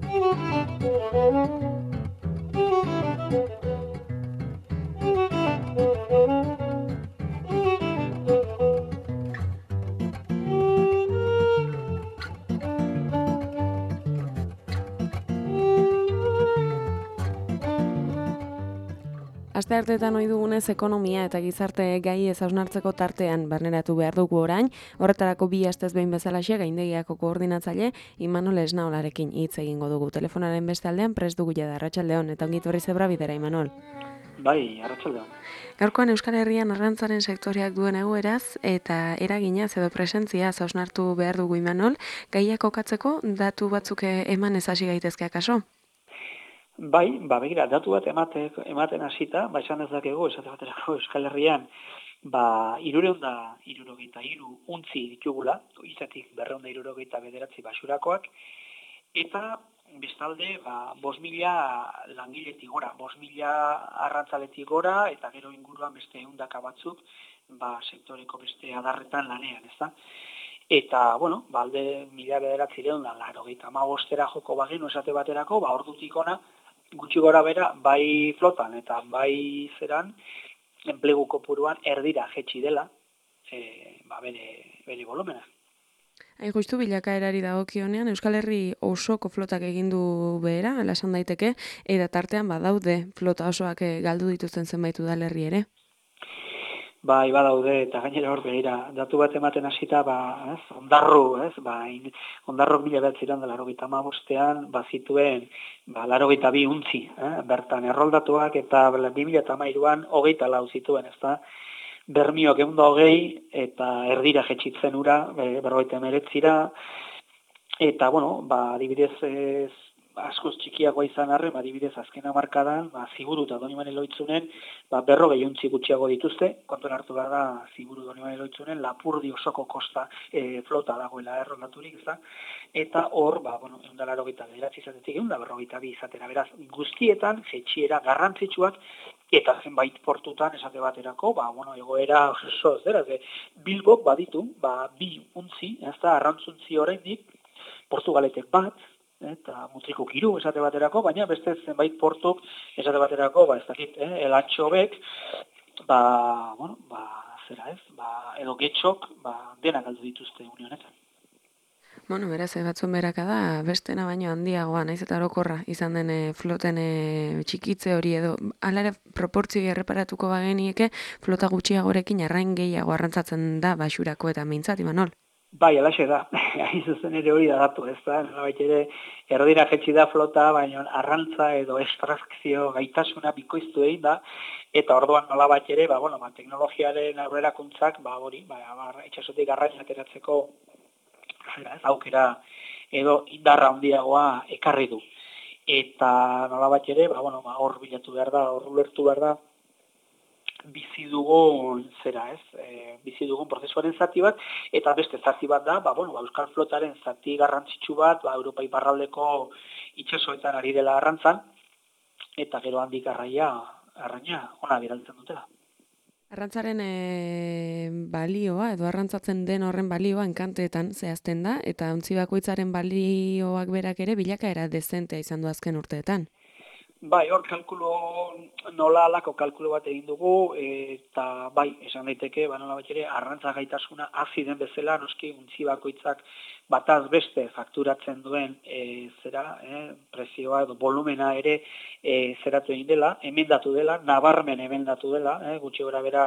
Astearteetan ohi dugunez ekonomia eta gizarte gai ez hausnartzeko tartean barneratu behar dugu orain, horretarako bi astez behin bezalaxe gaindegiako koordinatzaile Imanol Esnaolarekin hitz egingo dugu. Telefonaren beste aldean prest dugu jada, arratsaldeon, eta ongi etorri zebra bidera, Imanol. Bai, arratsaldeon. Gaurkoan Euskal Herrian arrantzaren sektoreak duen egoeraz eta eraginaz edo presentziaz hausnartu behar dugu, Imanol, gaia kokatzeko datu batzuk eman hasi gaitezke akaso? Bai, begira, datu bat ematen hasita, esan dezakegu, esate baterako Euskal Herrian, 363 untzi ditugula, izatik 269 basurakoak, eta bestalde, 5.000 langiletik gora, 5.000 arrantzaletik gora, eta gero inguruan beste 100 batzuk, sektoreko beste adarretan lanean, ezta? Eta, alde 1985 joko bagenu esate baterako, ordutik ona, gutxi gora bera, bai flotan eta bai zeran, enplegu kopuruan erdira jetxi dela, bere volumena. Justu bilakaerari dagokionean, Euskal Herri osoko flotak egin du behera, ala esan daiteke, eta tartean badaude flota osoak galdu dituzten zenbait udalerri ere. Bai, badaude, eta gainera hor begira, datu bat ematen hasita, ondarru, ondarrok 1985ean, bazituen, 82 untzi, bertan erroldatuak, eta 2013an 24 zituen, ezta? Bermiok 120, eta erdira jetxitzen ura, 59ra, eta, adibidez, askoz txikiagoa izan arren, adibidez azken hamarkadan, Ziburu eta Donibane Loitzunen, 40 untzi gutxiago dituzte, kontuan hartu behar da Ziburu Donibane Loitzunen, Lapurdi osoko kosta flota dagoela errondaturik, ezta? Eta hor, 189 izatetik 142 izatera, beraz, guztietan jetxiera garrantzitsuak, eta zenbait portutan esate baterako, egoera oso zera, Bilbok baditu, 2 untzi, ezta, arrantzuntzi oraindik, Portugaletek bat, eta Mutriko 3 esate baterako, baina beste zenbait portuk esate baterako, ez dakit, elantxobek, edo getxok, denak galdu dituzte unionetan. Beraz, batzuen beraka da, bestena baino handiagoa, naiz eta orokorra izan den floten txikitze hori edo, alare proportzio erreparatuko bagenieke, flota gutxiagorekin arrain gehiago arrantzatzen da basurako eta mintzat, Imanol? Bai, alaxe da, hain zuzen ere hori da datu, ez da, nolabait ere, erdira jetxi da flota, baina arrantza edo estrakzio gaitasuna bikoiztu egin da, eta orduan nolabait ere, teknologiaren aurrerakuntzak, itxasotik arraina ateratzeko aukera edo indarra handiagoa ekarri du. Eta nolabait ere, hor bilatu behar da, hor ulertu behar da, bizi dugun prozesuaren zati bat, eta beste zati bat da, Euskal Flotaren zati garrantzitsu bat, Europa iparraldeko itsasoetan ari dela arrantzan, eta gero handik arraina ona bidaltzen dutela. Arrantzaren balioa, edo arrantzatzen den horren balioa enkanteetan zehazten da, eta ontzi bakoitzaren balioak berak ere bilakaera dezentea izan du azken urteetan. Bai, hor nola alako kalkulo bat egin dugu, eta bai, esan daiteke, nolabait ere, arrantza gaitasuna hazi den bezala, noski untzi bakoitzak bataz beste fakturatzen duen prezioa edo volumena ere zeratu egin dela, emendatu dela, nabarmen emendatu dela, gutxi gora bera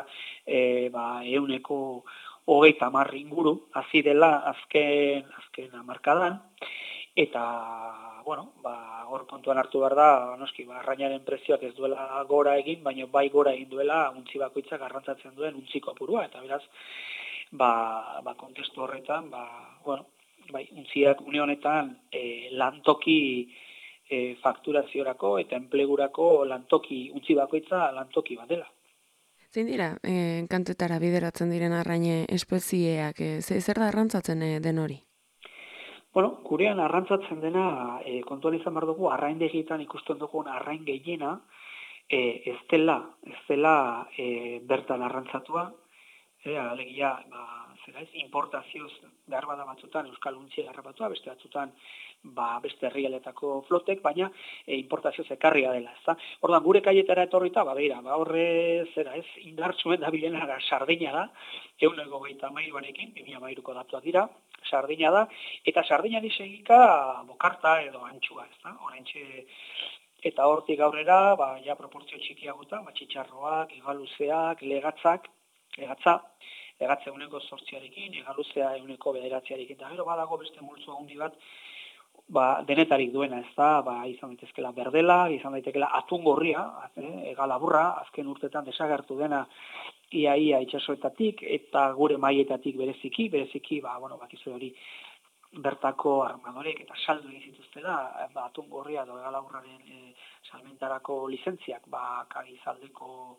130 inguru hazi dela azken hamarkadan, eta hor kontuan hartu behar da, noski, arrainaren prezioak ez duela gora egin, baina bai gora egin duela untzi bakoitzak arrantzatzen duen untzi kopurua, eta beraz, kontestu horretan, untziak une honetan lantoki fakturaziorako eta enplegurako untzi bakoitza lantoki bat dela. Zein dira, kantetara bideratzen diren arraine espezieak, zer da arrantzatzen den hori? Gurean arrantzatzen dena, kontuan izan behar dugu, arraindegietan ikusten dugun arrain gehiena, ez dela bertan arrantzatua, alegia, importazioz behar bada batzutan euskal untzia harrapatua, beste batzutan beste herrialetako flotek, baina importazioz ekarria dela, ezta. Orduan gure kaietara etorrita, beira, horre indartsuen dabilena Sardina da, 153arekin, 2013ko datuak dira, Sardina da, eta Sardinari segika bokarta edo antxua, ezta. Oraintxe eta hortik aurrera, ja proportzio txikiagotan, txitxarroak, hegaluzeak, legatza 108arekin, hegaluzea 109arekin, eta gero badago beste multzo handi bat, denetarik duena, ez da, izan daitezkela berdela, izan daitezkela atun gorria, hegalaburra, azken urtetan desagertu dena ia itsasoetatik eta gure maietatik bereziki, bakizu hori bertako armadorek eta saldu egin zituztela, atun gorria edo hegalaburraren salmentarako lizentziak, Kagizaldeko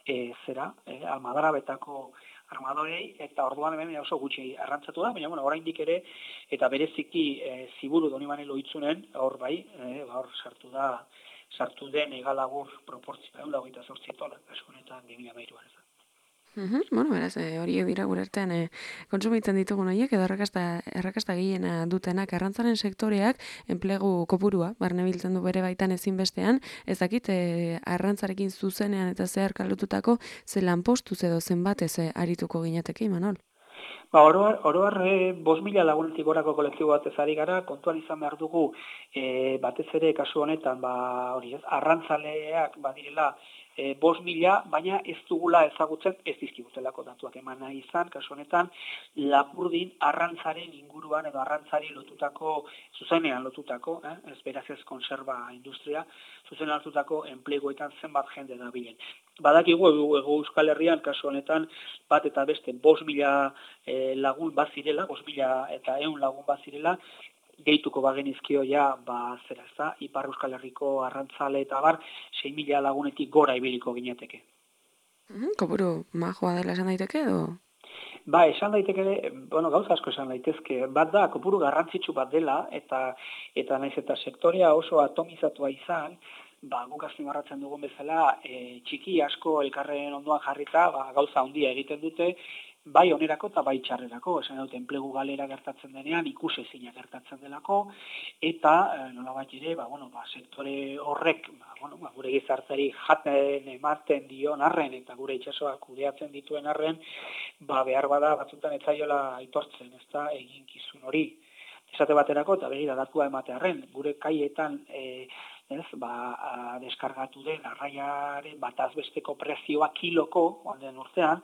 Almadarabetako armadorei, eta orduan hemen oso gutxi arrantzatu da, baina oraindik ere, eta bereziki Ziburu Donibane Lohitzunen, hor hor sartu den hegalagur proportzioa, 128 tona, kasu honetan 2013an. Beraz, horiek dira gure artean kontsumitzen ditugun horiek, edo errakasta gehiena dutenak arrantzaren sektoreak, enplegu kopurua, barnebiltzen du bere baitan ezinbestean, ez dakit arrantzarekin zuzenean eta zeharka lotutako ze lanpostuz edo zenbatez arituko ginateke, Imanol? Oroar 5.000 lagunetik gorako kolektibo batez ari gara, kontuan izan behar dugu, batez ere kasu honetan, arrantzaleak badirela 5.000, baina ez dugula ezagutzen ez dizkigutelako datuak eman nahi izan, kasu honetan, Lapurdin arrantzaren inguruan edo arrantzari zuzenean lotutako, ez beraz ez konserba industria, zuzenean lotutako enpleguetan zenbat jende dabilen. Badakigu Euskal Herrian, kasu honetan, bat eta beste 5.000 lagun bazirela, 5.000 eta 100 lagun bazirela, gehituko bagenizkio Ipar Euskal Herriko arrantzale eta 6.000 lagunetik gora ibiliko ginateke. Kopuru majoa dela esan daiteke edo? Esan daiteke, gauza asko esan daitezke, bat da, kopuru garrantzitsu bat dela, eta naiz eta sektorea oso atomizatua izan, guk azpimarratzen dugun bezala, txiki asko elkarren ondoan jarrita, gauza handia egiten dute, bai onerako eta bai txarrerako, esan dut, enplegu galera gertatzen denean, ikusezina gertatzen delako, eta nolabait ere, sektore horrek, gure gizarteari jaten ematen dion arren, eta gure itsasoak kudeatzen dituen arren, behar bada batzutan etzaiola aitortzen, ez da, eginkizun hori. Esate baterako, eta begira datua ematearren, gure kaietan deskargatu den arraiaren bataz besteko prezioa kiloko, den urtean,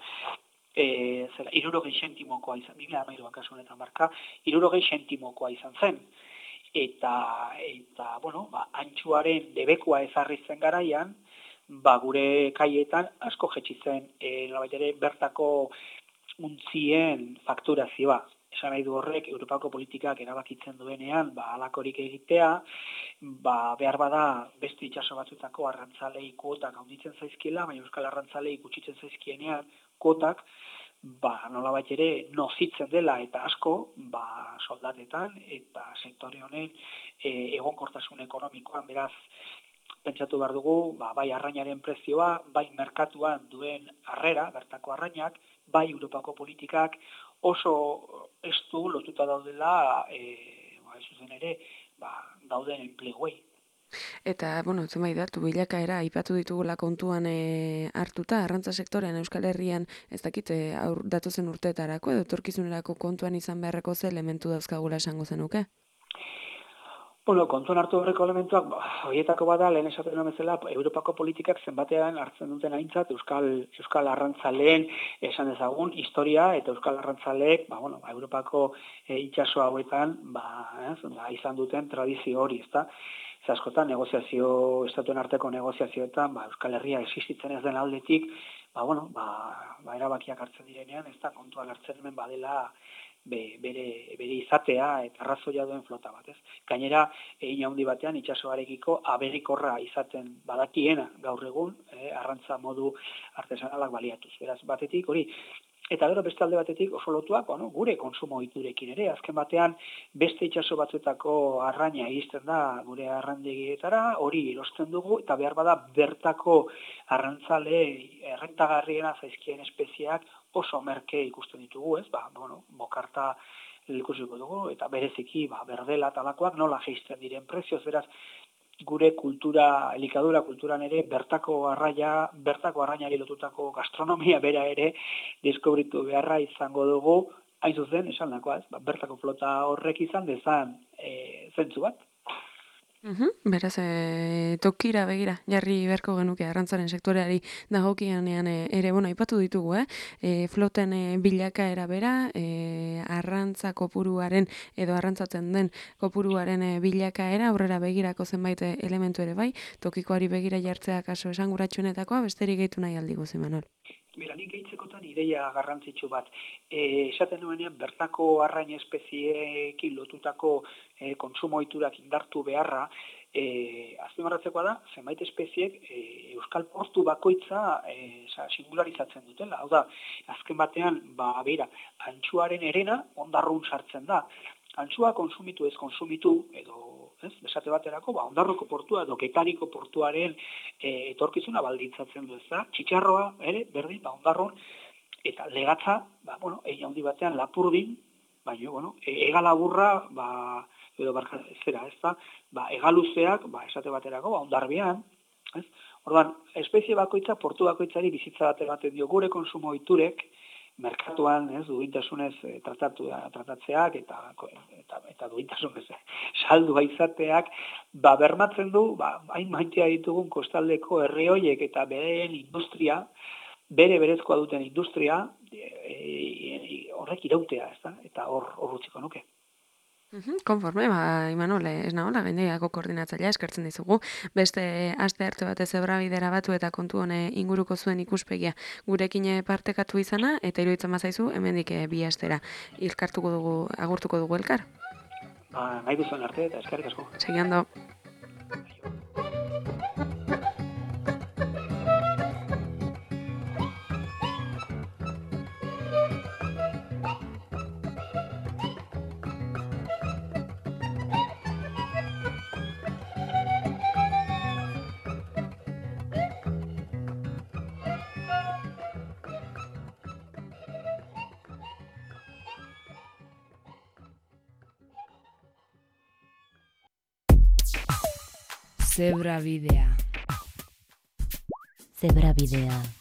60 zentimokoa izan, 2013an kasu honetan marka, 60 zentimokoa izan zen. Eta antxuaren debekua ezarri zen garaian, gure kaietan asko jetzi zen, bertako untzien fakturazioa. Esan nahi du horrek, Europako politikak erabakitzen duenean, halakorik egitea, behar bada beste itsaso batzutako arrantzalei kuotak handitzen zaizkiela, baina euskal arrantzalei gutxitzen zaizkienean kuotak, nolabait ere nozitzen dela eta asko, soldatetan eta sektore honen egonkortasun ekonomikoan, beraz, pentsatu behar dugu, bai arrainaren prezioa, bai merkatuan duen harrera, bertako arrainak, bai Europako politikak oso estu lotuta daudela, zuzen ere, dauden enpleguei. Eta, zenbait datu bilakaera aipatu ditugula kontuan hartuta, arrantza sektorean Euskal Herrian, ez dakit, datozen urteetarako edo etorkizunerako kontuan izan beharreko ze elementu dauzkagula esango zenuke? Kontuan hartu horreko elementuak, horietako bada, lehen esaten nuen bezala, Europako politikak zenbatean hartzen duten aintzat, Euskal arrantzaleen esan dezagun, historia eta Euskal arrantzaleek, Europako itsaso hauetan, izan duten tradizio hori, ezta? Askotan, estatuen arteko negoziazioetan, Euskal Herria existitzen ez den aldetik, erabakiak hartzen direnean, ez da kontuan hartzen hemen badela bere izatea eta arrazoia duen flota bat, ez? Gainera, egin handi batean itsasoarekiko abegikorra izaten badakiena gaur egun, arrantza modu artesanalak baliatuz. Beraz, batetik hori, Eta gero beste alde batetik oso lotuak, gure konsumo ohiturekin ere, azken batean beste itsaso batzuetako arraina iristen da gure arrandegietara, hori erosten dugu eta behar bada bertako arrantzale errentagarriena zaizkien espezieak oso merke ikusten ditugu, ez? Bokarta ikusiko dugu eta bereziki berdela talakoak nola jaisten diren prezioz, beraz gure kultura, elikadura kulturan ere, bertako arrainari lotutako gastronomia bera ere deskubritu beharra izango dugu, hain zuzen, esan dakoaz, bertako flota horrek izan dezan zentzu bat. Beraz, tokira begira, jarri beharko genuke arrantzaren sektoreari dagokionean ere, aipatu ditugu, floten bilakaera bera, arrantza kopuruaren edo arrantzatzen den kopuruaren bilakaera, aurrera begirako zenbait elementu ere bai, tokikoari begira jartzea kaso esanguratsuenetakoa, besterik gehitu nahi aldi guzi, Manol. Bera, nik gehitzekotan ideia garrantzitsu bat. Esaten nuenean, bertako arrain espezieekin lotutako kontsumo ohiturak indartu beharra, azpimarratzekoa da, zenbait espeziek euskal portu bakoitza singularizatzen dutela. Hau da, azken batean, antxuaren erena ondarrun sartzen da. Antxua konsumitu ez konsumitu, edo esate baterako, Ondarroko portua edo Getariko portuaren etorkizuna baldintzatzen du, ezta? Txitxarroa ere, berdin, Ondarrun, eta legatza, egin handi batean Lapurdin, baina, egalaburra, edo zera, ezta? Egaluzeak, esate baterako, Ondarbian, ez? Orduan, espezie bakoitza, portu bakoitzari bizitza bat ematen dio gure konsumo ohiturek, merkatuan, duintasunez tratatzeak eta duintasunez saldua izateak, bermatzen du, hain maitea ditugun kostaldeko herri horiek eta beren industria, berezkoa duten industria, horrek irautea, ezta? Eta hor utziko nuke. Konforme, Imanol, ez nagoela, gaindegiako koordinatzailea eskertzen dizugu. Beste aste arte batez Zebrabidera batu eta kontu hone inguruko zuen ikuspegia gurekin partekatu izana, eta iruditzen bazaizu, hemendik bi astera agurtuko dugu elkar. Nahi duzuen arte eta eskerrik asko. Segi ondo. Zebrabidea.